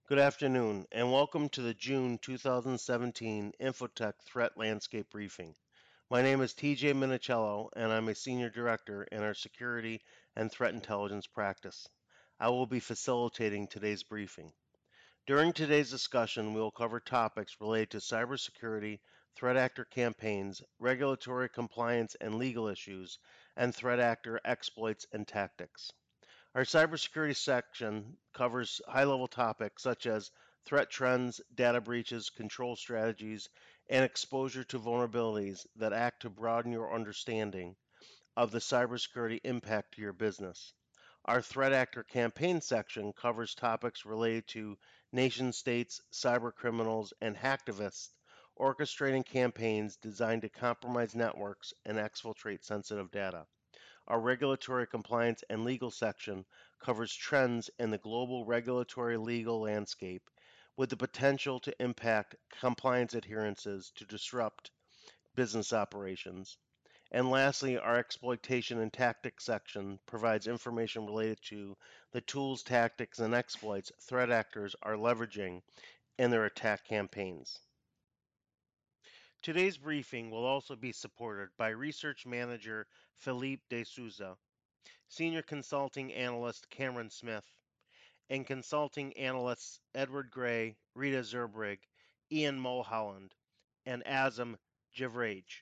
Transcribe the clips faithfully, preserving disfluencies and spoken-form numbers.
Good afternoon, and welcome to the June two thousand seventeen Infotech Threat Landscape Briefing. My name is T J Minicello, and I'm a Senior Director in our Security and Threat Intelligence practice. I will be facilitating today's briefing. During today's discussion, we will cover topics related to cybersecurity, threat actor campaigns, regulatory compliance and legal issues, and threat actor exploits and tactics. Our cybersecurity section covers high-level topics such as threat trends, data breaches, control strategies, and exposure to vulnerabilities that act to broaden your understanding of the cybersecurity impact to your business. Our threat actor campaign section covers topics related to nation states, cyber criminals, and hacktivists orchestrating campaigns designed to compromise networks and exfiltrate sensitive data. Our regulatory compliance and legal section covers trends in the global regulatory legal landscape with the potential to impact compliance adherences to disrupt business operations. And lastly, our exploitation and tactics section provides information related to the tools, tactics, and exploits threat actors are leveraging in their attack campaigns. Today's briefing will also be supported by Research Manager Philippe de Souza, Senior Consulting Analyst Cameron Smith, and Consulting Analysts Edward Gray, Rita Zerbrig, Ian Mulholland, and Azam Javraj.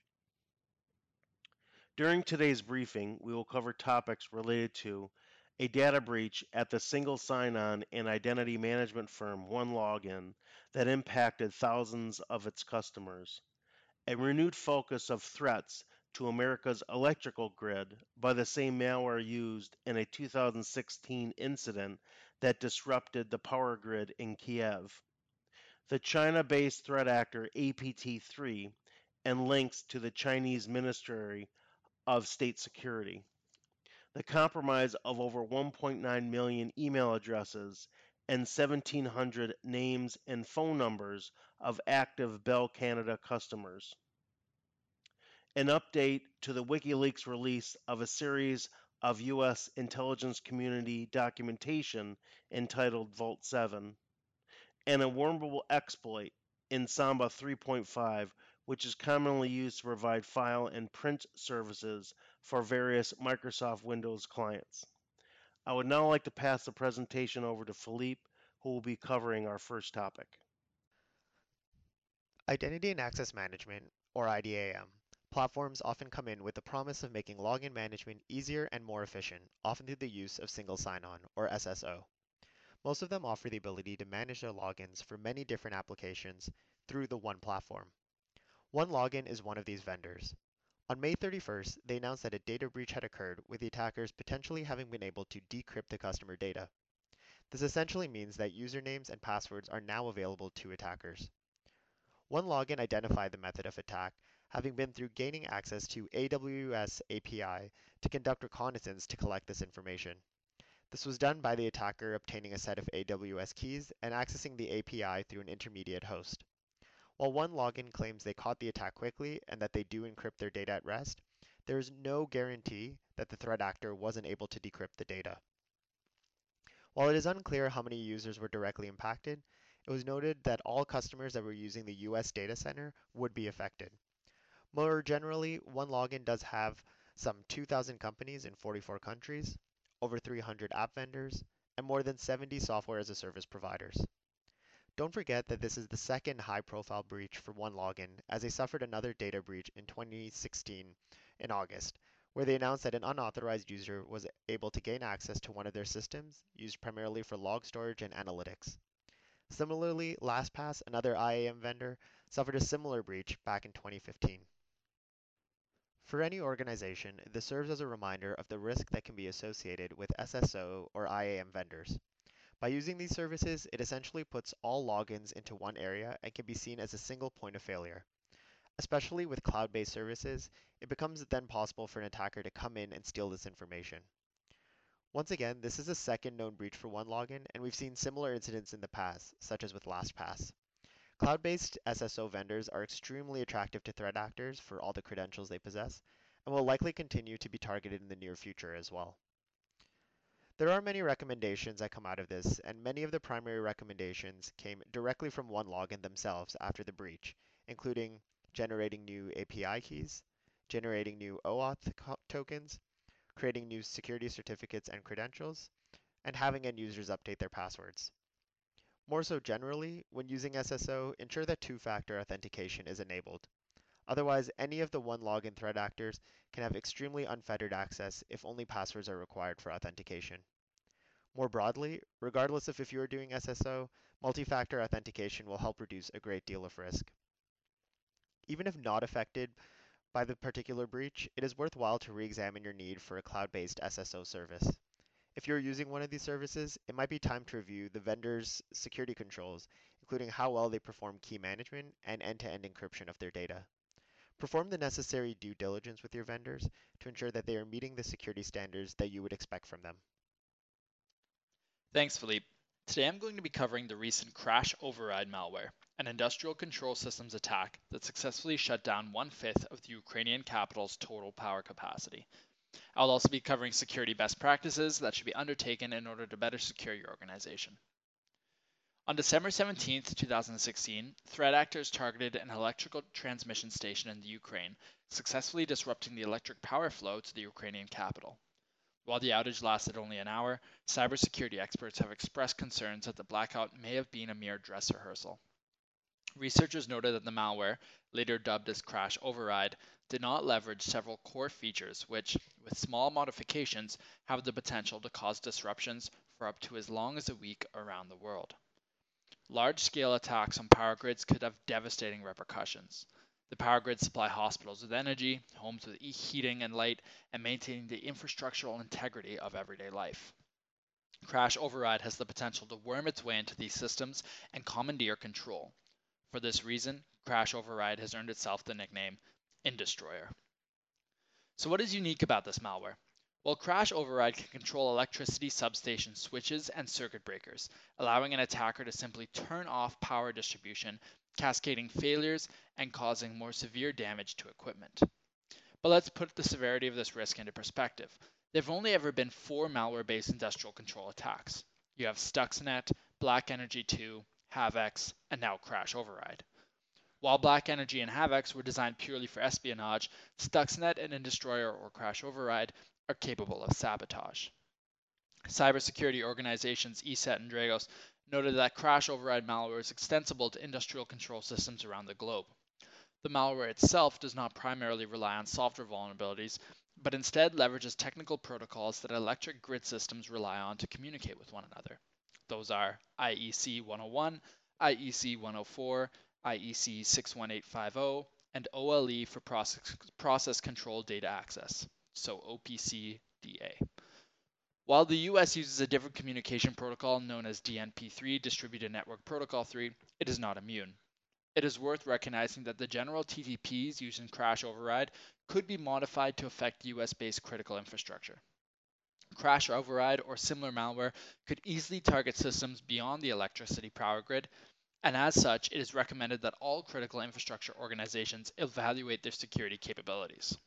During today's briefing, we will cover topics related to a data breach at the single sign-on and identity management firm OneLogin that impacted thousands of its customers, a renewed focus of threats to America's electrical grid by the same malware used in a two thousand sixteen incident that disrupted the power grid in Kiev, the China-based threat actor A P T three, and links to the Chinese Ministry of State Security, the compromise of over one point nine million email addresses and seventeen hundred names and phone numbers of active Bell Canada customers, an update to the WikiLeaks release of a series of U S intelligence community documentation entitled Vault seven, and a wormable exploit in Samba three point five, which is commonly used to provide file and print services for various Microsoft Windows clients. I would now like to pass the presentation over to Philippe, who will be covering our first topic. Identity and Access Management, or I D A M, platforms often come in with the promise of making login management easier and more efficient, often through the use of single sign-on, or S S O. Most of them offer the ability to manage their logins for many different applications through the one platform. OneLogin is one of these vendors. On May thirty-first, they announced that a data breach had occurred, with the attackers potentially having been able to decrypt the customer data. This essentially means that usernames and passwords are now available to attackers. OneLogin identified the method of attack, having been through gaining access to A W S A P I to conduct reconnaissance to collect this information. This was done by the attacker obtaining a set of A W S keys and accessing the A P I through an intermediate host. While OneLogin claims they caught the attack quickly and that they do encrypt their data at rest, there is no guarantee that the threat actor wasn't able to decrypt the data. While it is unclear how many users were directly impacted, it was noted that all customers that were using the U S data center would be affected. More generally, OneLogin does have some two thousand companies in forty-four countries, over three hundred app vendors, and more than seventy software as a service providers. Don't forget that this is the second high-profile breach for OneLogin, as they suffered another data breach in twenty sixteen in August, where they announced that an unauthorized user was able to gain access to one of their systems, used primarily for log storage and analytics. Similarly, LastPass, another I A M vendor, suffered a similar breach back in twenty fifteen. For any organization, this serves as a reminder of the risk that can be associated with S S O or I A M vendors. By using these services, it essentially puts all logins into one area and can be seen as a single point of failure. Especially with cloud-based services, it becomes then possible for an attacker to come in and steal this information. Once again, this is a second known breach for OneLogin, and we've seen similar incidents in the past, such as with LastPass. Cloud-based S S O vendors are extremely attractive to threat actors for all the credentials they possess, and will likely continue to be targeted in the near future as well. There are many recommendations that come out of this, and many of the primary recommendations came directly from OneLogin themselves after the breach, including generating new A P I keys, generating new OAuth tokens, creating new security certificates and credentials, and having end users update their passwords. More so generally, when using S S O, ensure that two-factor authentication is enabled. Otherwise, any of the OneLogin threat actors can have extremely unfettered access if only passwords are required for authentication. More broadly, regardless of if you are doing S S O, multi-factor authentication will help reduce a great deal of risk. Even if not affected by the particular breach, it is worthwhile to re-examine your need for a cloud-based S S O service. If you're using one of these services, it might be time to review the vendor's security controls, including how well they perform key management and end-to-end encryption of their data. Perform the necessary due diligence with your vendors to ensure that they are meeting the security standards that you would expect from them. Thanks, Philippe. Today I'm going to be covering the recent Crash Override malware, an industrial control systems attack that successfully shut down one-fifth of the Ukrainian capital's total power capacity. I'll also be covering security best practices that should be undertaken in order to better secure your organization. On December seventeenth, two thousand sixteen, threat actors targeted an electrical transmission station in the Ukraine, successfully disrupting the electric power flow to the Ukrainian capital. While the outage lasted only an hour, cybersecurity experts have expressed concerns that the blackout may have been a mere dress rehearsal. Researchers noted that the malware, later dubbed as Crash Override, did not leverage several core features which, with small modifications, have the potential to cause disruptions for up to as long as a week around the world. Large-scale attacks on power grids could have devastating repercussions. The power grids supply hospitals with energy, homes with heating and light, and maintaining the infrastructural integrity of everyday life. Crash Override has the potential to worm its way into these systems and commandeer control. For this reason, Crash Override has earned itself the nickname Indestroyer. So what is unique about this malware? Well, Crash Override can control electricity substation switches and circuit breakers, allowing an attacker to simply turn off power distribution, cascading failures and causing more severe damage to equipment. But let's put the severity of this risk into perspective. There have only ever been four malware-based industrial control attacks. You have Stuxnet, Black Energy two, Havex, and now Crash Override. While Black Energy and Havex were designed purely for espionage, Stuxnet and Indestroyer or Crash Override are capable of sabotage. Cybersecurity organizations E SET and Dragos noted that Crash Override malware is extensible to industrial control systems around the globe. The malware itself does not primarily rely on software vulnerabilities, but instead leverages technical protocols that electric grid systems rely on to communicate with one another. Those are I E C one oh one, I E C one oh four, I E C six one eight five zero, and O L E for process, process control data access, so O P C D A. While the U S uses a different communication protocol known as D N P three, Distributed Network Protocol three, it is not immune. It is worth recognizing that the general T T Ps used in Crash Override could be modified to affect U S-based critical infrastructure. Crash Override or similar malware could easily target systems beyond the electricity power grid, and as such, it is recommended that all critical infrastructure organizations evaluate their security capabilities.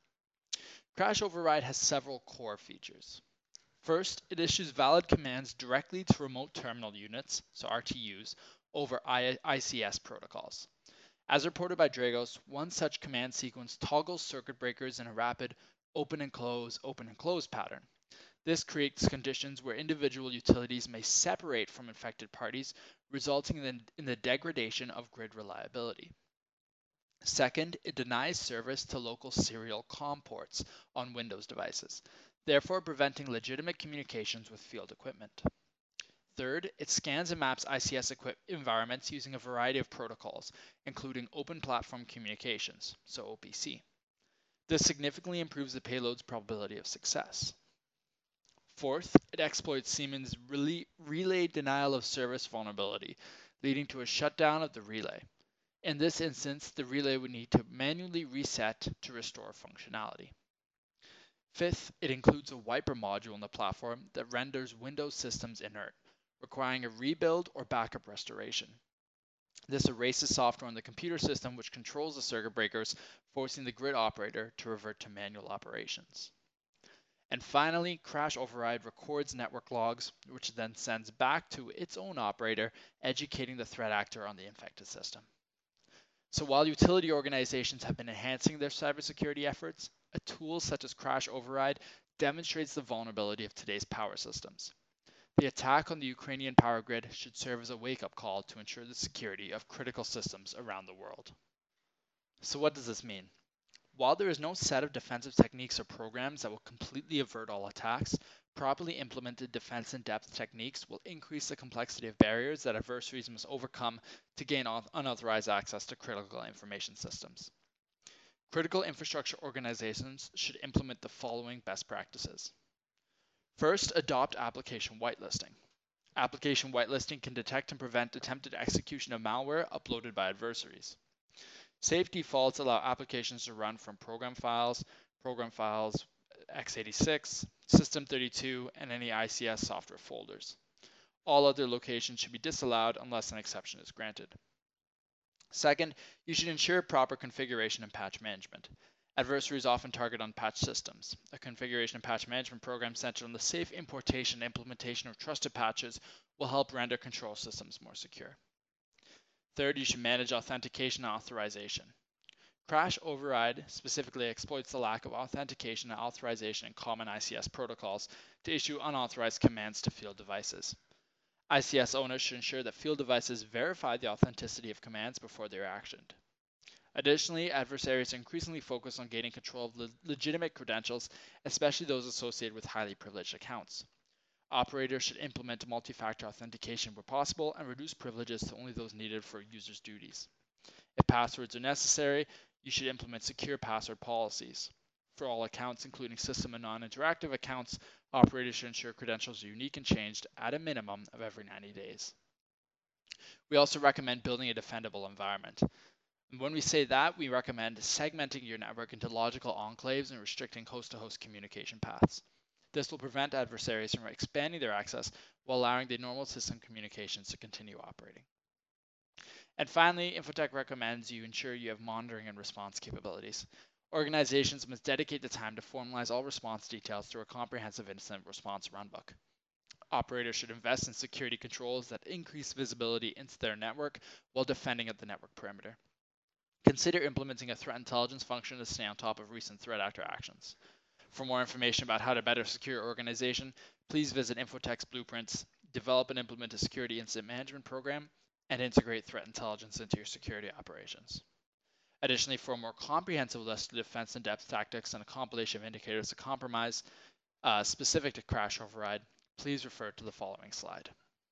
Crash Override has several core features. First, it issues valid commands directly to remote terminal units, so R T Us, over I C S protocols. As reported by Dragos, one such command sequence toggles circuit breakers in a rapid open and close, open and close pattern. This creates conditions where individual utilities may separate from infected parties, resulting in the, in the degradation of grid reliability. Second, it denies service to local serial COM ports on Windows devices, therefore preventing legitimate communications with field equipment. Third, it scans and maps I C S equip environments using a variety of protocols, including Open Platform Communications, so O P C. This significantly improves the payload's probability of success. Fourth, it exploits Siemens' relay, relay denial of service vulnerability, leading to a shutdown of the relay. In this instance, the relay would need to manually reset to restore functionality. Fifth, it includes a wiper module in the platform that renders Windows systems inert, requiring a rebuild or backup restoration. This erases software on the computer system which controls the circuit breakers, forcing the grid operator to revert to manual operations. And finally, Crash Override records network logs, which it then sends back to its own operator, educating the threat actor on the infected system. So while utility organizations have been enhancing their cybersecurity efforts, a tool such as Crash Override demonstrates the vulnerability of today's power systems. The attack on the Ukrainian power grid should serve as a wake-up call to ensure the security of critical systems around the world. So what does this mean? While there is no set of defensive techniques or programs that will completely avert all attacks, properly implemented defense in-depth techniques will increase the complexity of barriers that adversaries must overcome to gain unauthorized access to critical information systems. Critical infrastructure organizations should implement the following best practices. First, adopt application whitelisting. Application whitelisting can detect and prevent attempted execution of malware uploaded by adversaries. Safe defaults allow applications to run from program files, program files x eighty-six, system thirty-two, and any I C S software folders. All other locations should be disallowed unless an exception is granted. Second, you should ensure proper configuration and patch management. Adversaries often target unpatched systems. A configuration and patch management program centered on the safe importation and implementation of trusted patches will help render control systems more secure. Third, you should manage authentication and authorization. Crash Override specifically exploits the lack of authentication and authorization in common I C S protocols to issue unauthorized commands to field devices. I C S owners should ensure that field devices verify the authenticity of commands before they are actioned. Additionally, adversaries are increasingly focused on gaining control of le- legitimate credentials, especially those associated with highly privileged accounts. Operators should implement multi-factor authentication where possible and reduce privileges to only those needed for a user's duties. If passwords are necessary, you should implement secure password policies. For all accounts, including system and non-interactive accounts, operators should ensure credentials are unique and changed at a minimum of every ninety days. We also recommend building a defendable environment. And when we say that, we recommend segmenting your network into logical enclaves and restricting host-to-host communication paths. This will prevent adversaries from expanding their access while allowing the normal system communications to continue operating. And finally, Infotech recommends you ensure you have monitoring and response capabilities. Organizations must dedicate the time to formalize all response details through a comprehensive incident response runbook. Operators should invest in security controls that increase visibility into their network while defending at the network perimeter. Consider implementing a threat intelligence function to stay on top of recent threat actor actions. For more information about how to better secure your organization, please visit Infotech's blueprints, develop and implement a security incident management program, and integrate threat intelligence into your security operations. Additionally, for a more comprehensive list of defense in-depth tactics and a compilation of indicators of compromise uh, specific to Crash Override, please refer to the following slide.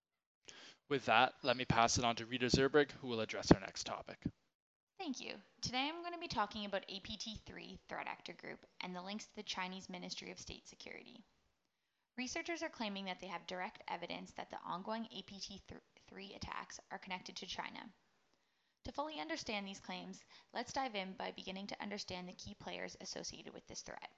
With that, let me pass it on to Rita Zerberg, who will address our next topic. Thank you. Today I'm going to be talking about A P T three Threat Actor Group and the links to the Chinese Ministry of State Security. Researchers are claiming that they have direct evidence that the ongoing A P T three attacks are connected to China. To fully understand these claims, let's dive in by beginning to understand the key players associated with this threat.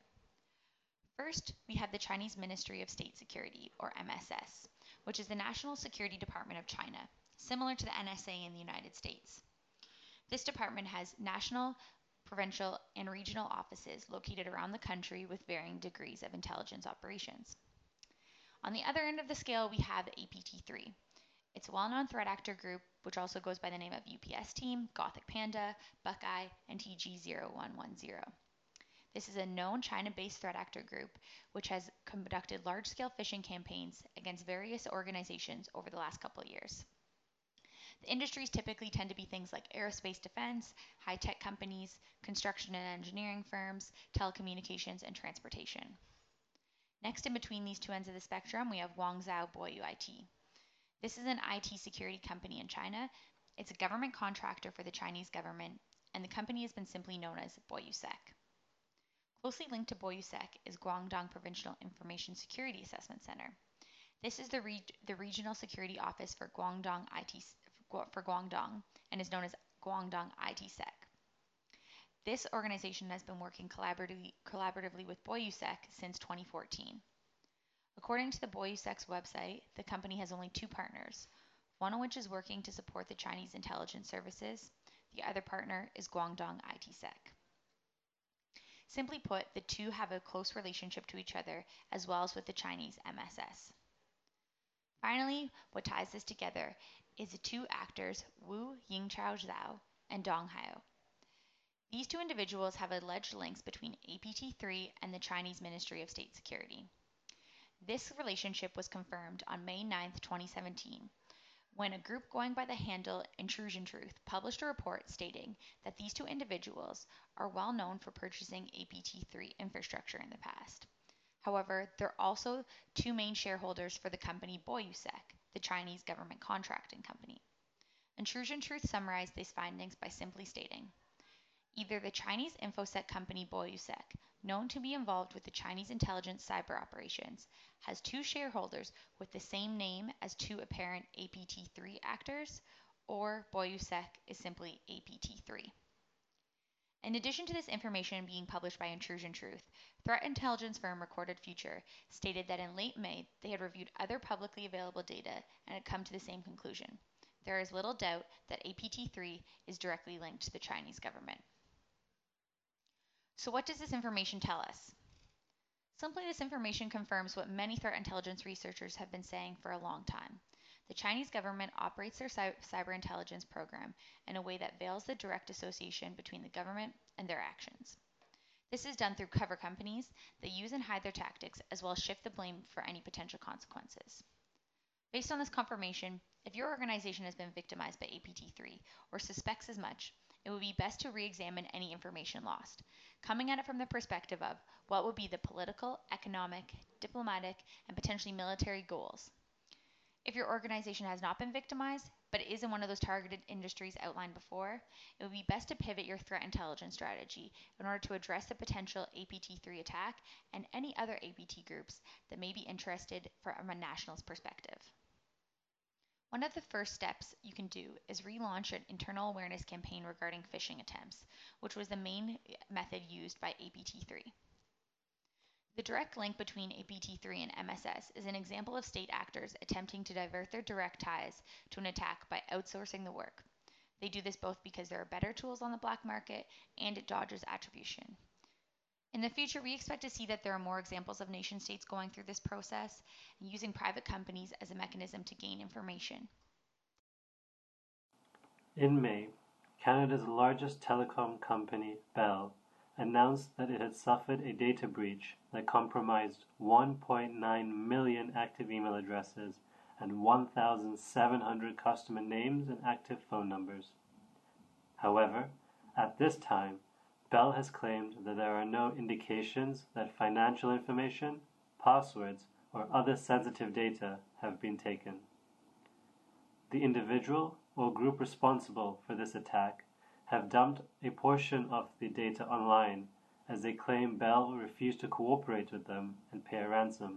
First, we have the Chinese Ministry of State Security, or M S S, which is the National Security Department of China, similar to the N S A in the United States. This department has national, provincial, and regional offices located around the country with varying degrees of intelligence operations. On the other end of the scale, we have A P T three. It's a well-known threat actor group, which also goes by the name of U P S Team, Gothic Panda, Buckeye, and T G zero one one zero. This is a known China-based threat actor group, which has conducted large-scale phishing campaigns against various organizations over the last couple of years. The industries typically tend to be things like aerospace defense, high-tech companies, construction and engineering firms, telecommunications, and transportation. Next, in between these two ends of the spectrum, we have Guangzhou Boyu I T. This is an I T security company in China. It's a government contractor for the Chinese government, and the company has been simply known as BoyuSec. Closely linked to BoyuSec is Guangdong Provincial Information Security Assessment Center. This is the, re the regional security office for Guangdong I T for Guangdong and is known as Guangdong I T Sec. This organization has been working collaboratively, collaboratively with BoyuSec since twenty fourteen. According to the BoyuSec's website, the company has only two partners, one of which is working to support the Chinese intelligence services. The other partner is Guangdong I T Sec. Simply put, the two have a close relationship to each other as well as with the Chinese M S S. Finally, what ties this together is the two actors Wu Yingchao Zhao and Dong Hao. These two individuals have alleged links between A P T three and the Chinese Ministry of State Security. This relationship was confirmed on May ninth, twenty seventeen, when a group going by the handle Intrusion Truth published a report stating that these two individuals are well known for purchasing A P T three infrastructure in the past. However, they're also two main shareholders for the company Boyusec, the Chinese government contracting company. Intrusion Truth summarized these findings by simply stating, either the Chinese infosec company Boyusec, known to be involved with the Chinese intelligence cyber operations, has two shareholders with the same name as two apparent A P T three actors, or Boyusec is simply A P T three. In addition to this information being published by Intrusion Truth, threat intelligence firm Recorded Future stated that in late May they had reviewed other publicly available data and had come to the same conclusion. There is little doubt that A P T three is directly linked to the Chinese government. So what does this information tell us? Simply, this information confirms what many threat intelligence researchers have been saying for a long time. The Chinese government operates their cyber intelligence program in a way that veils the direct association between the government and their actions. This is done through cover companies that use and hide their tactics, as well as shift the blame for any potential consequences. Based on this confirmation, if your organization has been victimized by A P T three or suspects as much, it would be best to re-examine any information lost, coming at it from the perspective of what would be the political, economic, diplomatic, and potentially military goals. If your organization has not been victimized, but is in one of those targeted industries outlined before, it would be best to pivot your threat intelligence strategy in order to address the potential A P T three attack and any other A P T groups that may be interested from a nationalist perspective. One of the first steps you can do is relaunch an internal awareness campaign regarding phishing attempts, which was the main method used by A P T three. The direct link between A P T three and M S S is an example of state actors attempting to divert their direct ties to an attack by outsourcing the work. They do this both because there are better tools on the black market and it dodges attribution. In the future, we expect to see that there are more examples of nation states going through this process and using private companies as a mechanism to gain information. In May, Canada's largest telecom company, Bell, announced that it had suffered a data breach that compromised one point nine million active email addresses and one thousand seven hundred customer names and active phone numbers. However, at this time, Bell has claimed that there are no indications that financial information, passwords, or other sensitive data have been taken. The individual or group responsible for this attack have dumped a portion of the data online as they claim Bell refused to cooperate with them and pay a ransom.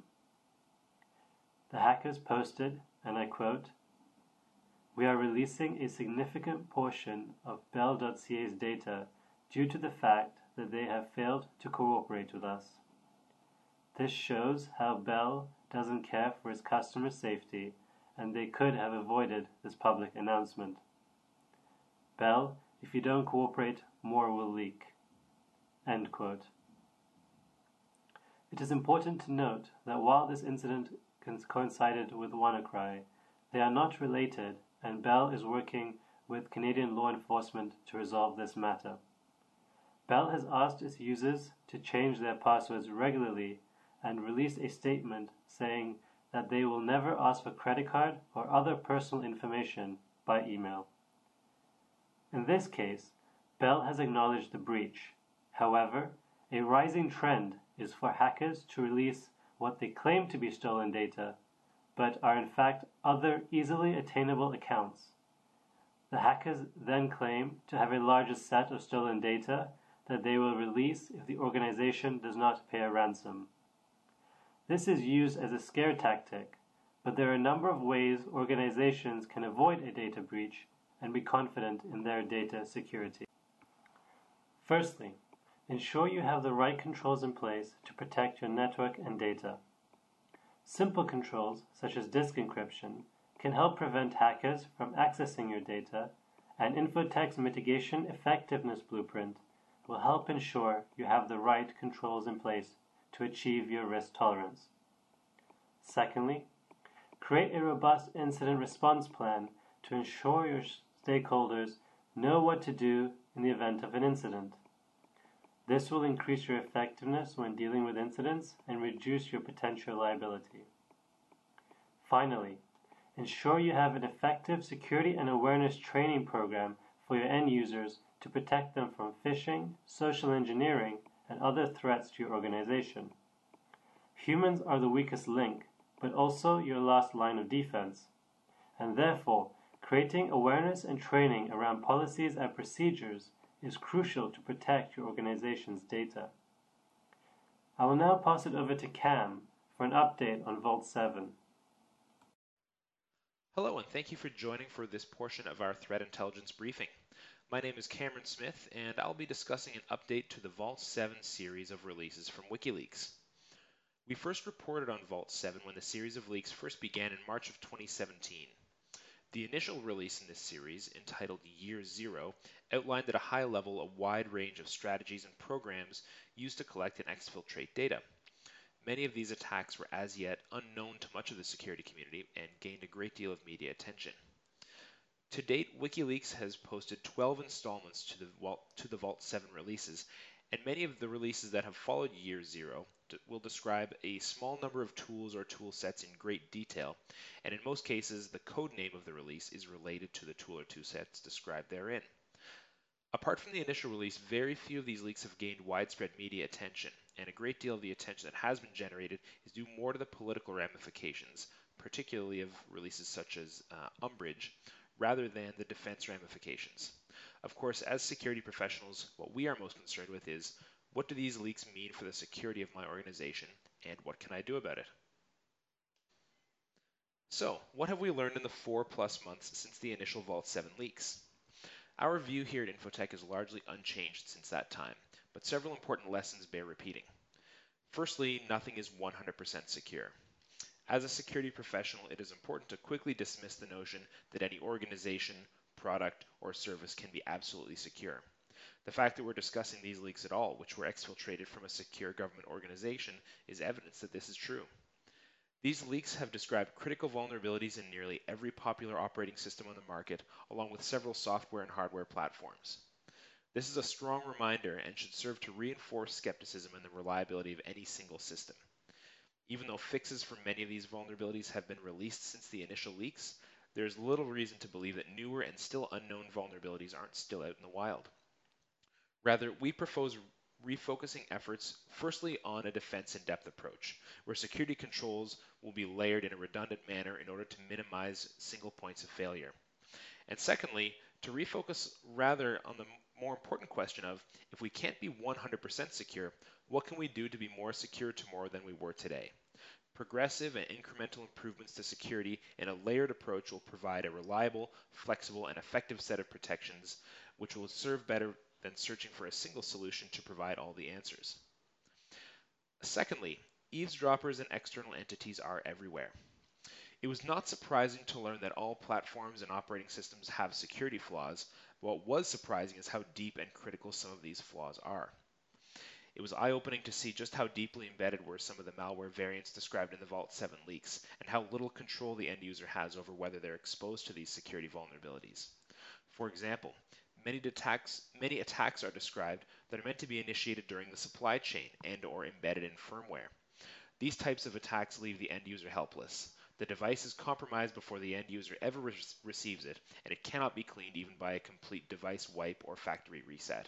The hackers posted, and I quote, "We are releasing a significant portion of Bell dot C A's data due to the fact that they have failed to cooperate with us. This shows how Bell doesn't care for its customer safety, and they could have avoided this public announcement. Bell, if you don't cooperate, more will leak." End quote. It is important to note that while this incident coincided with WannaCry, they are not related, and Bell is working with Canadian law enforcement to resolve this matter. Bell has asked its users to change their passwords regularly and released a statement saying that they will never ask for credit card or other personal information by email. In this case, Bell has acknowledged the breach. However, a rising trend is for hackers to release what they claim to be stolen data, but are in fact other easily attainable accounts. The hackers then claim to have a larger set of stolen data that they will release if the organization does not pay a ransom. This is used as a scare tactic, but there are a number of ways organizations can avoid a data breach and be confident in their data security. Firstly, ensure you have the right controls in place to protect your network and data. Simple controls, such as disk encryption, can help prevent hackers from accessing your data, and Infotech's Mitigation Effectiveness Blueprint will help ensure you have the right controls in place to achieve your risk tolerance. Secondly, create a robust incident response plan to ensure your stakeholders know what to do in the event of an incident. This will increase your effectiveness when dealing with incidents and reduce your potential liability. Finally, ensure you have an effective security and awareness training program for your end users to protect them from phishing, social engineering, and other threats to your organization. Humans are the weakest link, but also your last line of defense, and therefore, creating awareness and training around policies and procedures is crucial to protect your organization's data. I will now pass it over to Cam for an update on Vault seven. Hello, and thank you for joining for this portion of our threat intelligence briefing. My name is Cameron Smith, and I'll be discussing an update to the Vault seven series of releases from WikiLeaks. We first reported on Vault seven when the series of leaks first began in March of twenty seventeen. The initial release in this series, entitled Year Zero, outlined at a high level a wide range of strategies and programs used to collect and exfiltrate data. Many of these attacks were as yet unknown to much of the security community and gained a great deal of media attention. To date, WikiLeaks has posted twelve installments to the Vault, to the Vault seven releases, and many of the releases that have followed Year Zero will describe a small number of tools or tool sets in great detail, and in most cases, the code name of the release is related to the tool or tool sets described therein. Apart from the initial release, very few of these leaks have gained widespread media attention, and a great deal of the attention that has been generated is due more to the political ramifications, particularly of releases such as uh, Umbridge, rather than the defense ramifications. Of course, as security professionals, what we are most concerned with is, what do these leaks mean for the security of my organization, and what can I do about it? So, what have we learned in the four plus months since the initial Vault seven leaks? Our view here at Infotech is largely unchanged since that time, but several important lessons bear repeating. Firstly, nothing is one hundred percent secure. As a security professional, it is important to quickly dismiss the notion that any organization, product, or service can be absolutely secure. The fact that we're discussing these leaks at all, which were exfiltrated from a secure government organization, is evidence that this is true. These leaks have described critical vulnerabilities in nearly every popular operating system on the market, along with several software and hardware platforms. This is a strong reminder and should serve to reinforce skepticism in the reliability of any single system. Even though fixes for many of these vulnerabilities have been released since the initial leaks, there is little reason to believe that newer and still unknown vulnerabilities aren't still out in the wild. Rather, we propose refocusing efforts firstly on a defense in-depth approach, where security controls will be layered in a redundant manner in order to minimize single points of failure. And secondly, to refocus rather on the more important question of, if we can't be one hundred percent secure, what can we do to be more secure tomorrow than we were today? Progressive and incremental improvements to security in a layered approach will provide a reliable, flexible, and effective set of protections, which will serve better than searching for a single solution to provide all the answers. Secondly, eavesdroppers and external entities are everywhere. It was not surprising to learn that all platforms and operating systems have security flaws, but what was surprising is how deep and critical some of these flaws are. It was eye-opening to see just how deeply embedded were some of the malware variants described in the Vault seven leaks, and how little control the end user has over whether they're exposed to these security vulnerabilities. For example, Many attacks, many attacks are described that are meant to be initiated during the supply chain and or embedded in firmware. These types of attacks leave the end user helpless. The device is compromised before the end user ever re receives it, and it cannot be cleaned even by a complete device wipe or factory reset.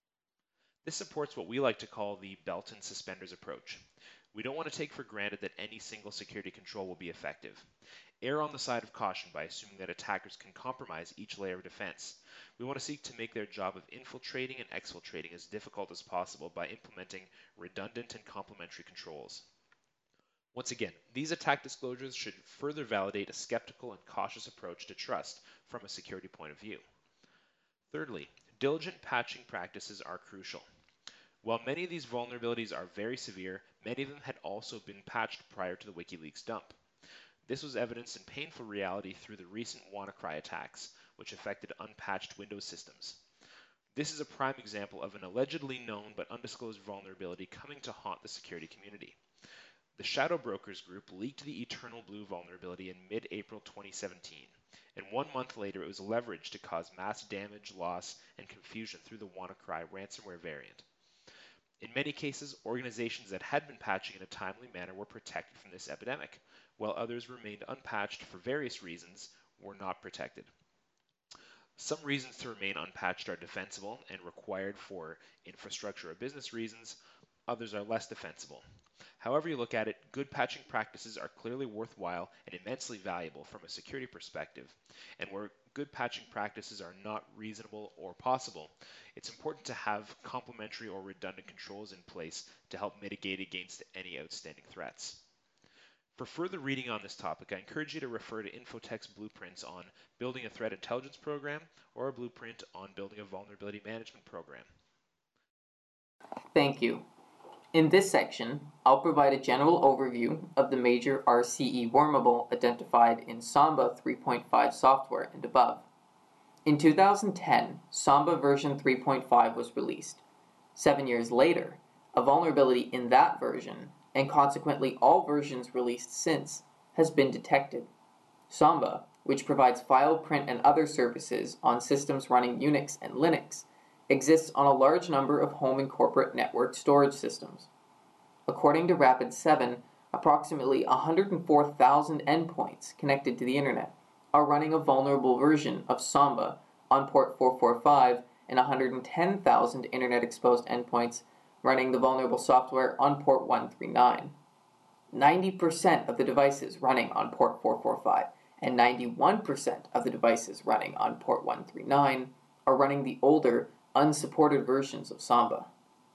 This supports what we like to call the belt and suspenders approach. We don't want to take for granted that any single security control will be effective. Err on the side of caution by assuming that attackers can compromise each layer of defense. We want to seek to make their job of infiltrating and exfiltrating as difficult as possible by implementing redundant and complementary controls. Once again, these attack disclosures should further validate a skeptical and cautious approach to trust from a security point of view. Thirdly, diligent patching practices are crucial. While many of these vulnerabilities are very severe, many of them had also been patched prior to the WikiLeaks dump. This was evidenced in painful reality through the recent WannaCry attacks, which affected unpatched Windows systems. This is a prime example of an allegedly known but undisclosed vulnerability coming to haunt the security community. The Shadow Brokers Group leaked the Eternal Blue vulnerability in mid-April twenty seventeen, and one month later it was leveraged to cause mass damage, loss, and confusion through the WannaCry ransomware variant. In many cases, organizations that had been patching in a timely manner were protected from this epidemic, while others remained unpatched for various reasons were not protected. Some reasons to remain unpatched are defensible and required for infrastructure or business reasons. Others are less defensible. However you look at it, good patching practices are clearly worthwhile and immensely valuable from a security perspective. And where good patching practices are not reasonable or possible, it's important to have complementary or redundant controls in place to help mitigate against any outstanding threats. For further reading on this topic, I encourage you to refer to Infotech's blueprints on building a threat intelligence program or a blueprint on building a vulnerability management program. Thank you. In this section, I'll provide a general overview of the major R C E wormable identified in Samba three point five software and above. In two thousand ten, Samba version three point five was released. Seven years later, a vulnerability in that version, and consequently all versions released since, has been detected. Samba, which provides file, print, and other services on systems running Unix and Linux, exists on a large number of home and corporate network storage systems. According to Rapid seven, approximately one hundred four thousand endpoints connected to the Internet are running a vulnerable version of Samba on port four forty-five and one hundred ten thousand Internet-exposed endpoints running the vulnerable software on port one thirty-nine. ninety percent of the devices running on port four forty-five and ninety-one percent of the devices running on port one thirty-nine are running the older, unsupported versions of Samba.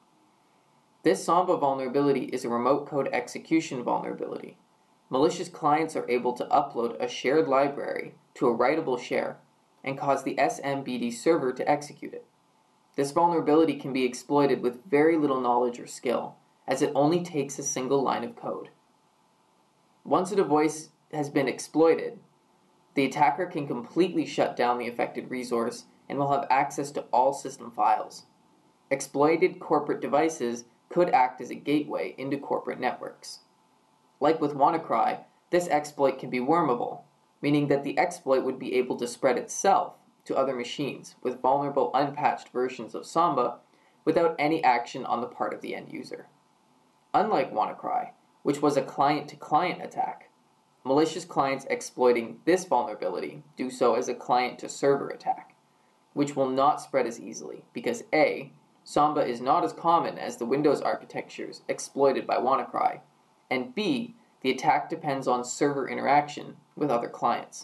This Samba vulnerability is a remote code execution vulnerability. Malicious clients are able to upload a shared library to a writable share and cause the S M B D server to execute it. This vulnerability can be exploited with very little knowledge or skill, as it only takes a single line of code. Once a device has been exploited, the attacker can completely shut down the affected resource and will have access to all system files. Exploited corporate devices could act as a gateway into corporate networks. Like with WannaCry, this exploit can be wormable, meaning that the exploit would be able to spread itself to other machines with vulnerable unpatched versions of Samba without any action on the part of the end user. Unlike WannaCry, which was a client-to-client attack, malicious clients exploiting this vulnerability do so as a client-to-server attack, which will not spread as easily because A, Samba is not as common as the Windows architectures exploited by WannaCry, and B, the attack depends on server interaction with other clients.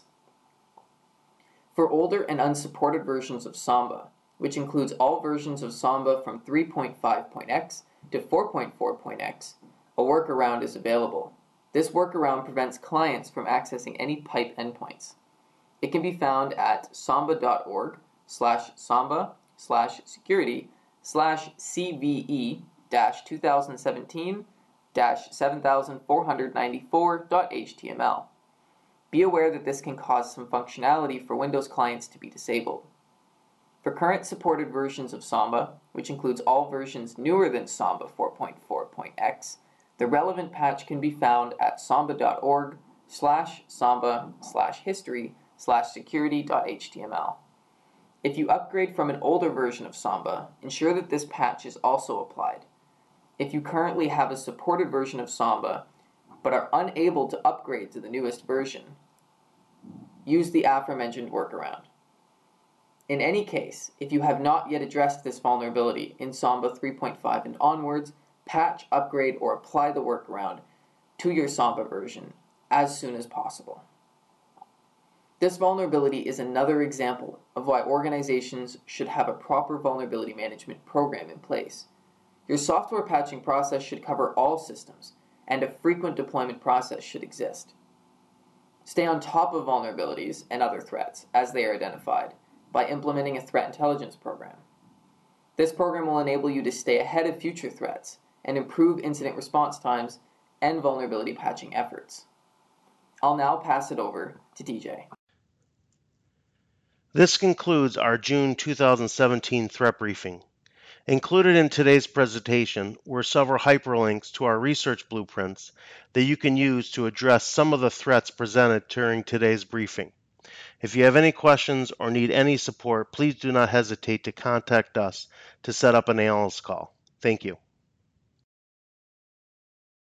For older and unsupported versions of Samba, which includes all versions of Samba from three point five point x to four point four point x, a workaround is available. This workaround prevents clients from accessing any pipe endpoints. It can be found at samba.org slash samba slash security slash CVE dash twenty seventeen dash seven four nine four dot H T M L. Be aware that this can cause some functionality for Windows clients to be disabled. For current supported versions of Samba, which includes all versions newer than Samba four point four point x, the relevant patch can be found at samba.org slash samba slash history slash security.html. If you upgrade from an older version of Samba, ensure that this patch is also applied. If you currently have a supported version of Samba, but are unable to upgrade to the newest version, use the aforementioned workaround. In any case, if you have not yet addressed this vulnerability in Samba three point five and onwards, patch, upgrade, or apply the workaround to your Samba version as soon as possible. This vulnerability is another example of why organizations should have a proper vulnerability management program in place. Your software patching process should cover all systems, and a frequent deployment process should exist. Stay on top of vulnerabilities and other threats as they are identified by implementing a threat intelligence program. This program will enable you to stay ahead of future threats and improve incident response times and vulnerability patching efforts. I'll now pass it over to D J. This concludes our June two thousand seventeen threat briefing. Included in today's presentation were several hyperlinks to our research blueprints that you can use to address some of the threats presented during today's briefing. If you have any questions or need any support, please do not hesitate to contact us to set up an analyst call. Thank you.